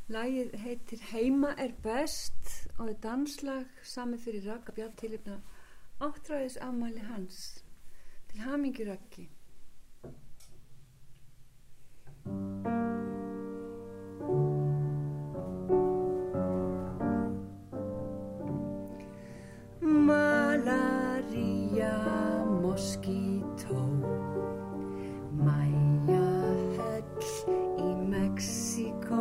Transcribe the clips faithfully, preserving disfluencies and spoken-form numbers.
Lagið heitir Heima er best og er danslag samið fyrir Ragga Bjarn tilefna áttræðisafmæli hans. Til hamingju Raggi. Malaria, moskító, Mæjahöll í Mexíkó,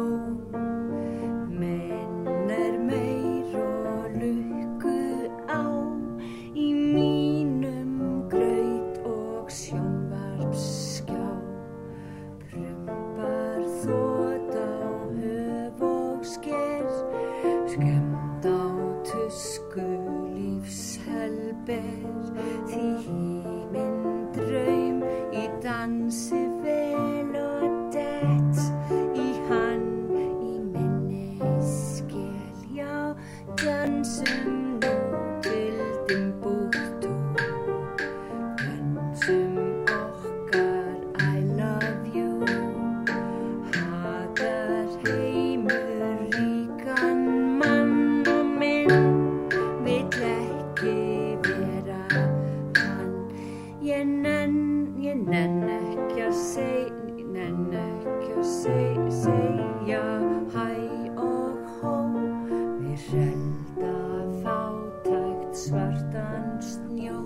menn er meir og lukku á í mínum graut og sjónvarpsskjá, prumpar þot á höf og sker, skemmt á tusku lífshelber, því himinn draum í dansi vel og dett í hann í minni skil, já, dansum nú til Timbuktu, dansum okkar I love you, hatar heimur ríkan mann og minn, vill ekki vera hann, ég nenn, ég nenn ekki að seg, nenn ekki að seg, segja hæ og hó, við hrelda fátækt svartan snjó,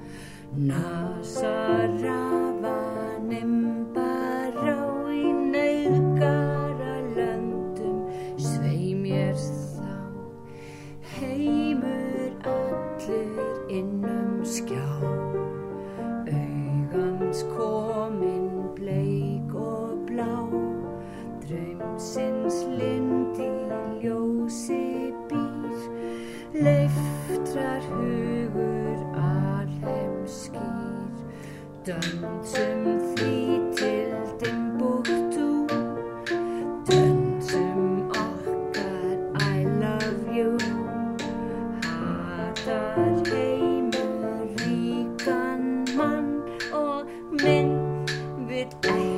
nasarafa nimbará í nauðgara löndum, svei mér þá, heimur allur innum skjá, augans komin bleik og blá, draumsins lind í ljósi býr, leiftrar hugur alheimskýr, dönsum því til Timbuktu, dönsum okkar I love you, hatar heimur ríkan mann og minn vill ekki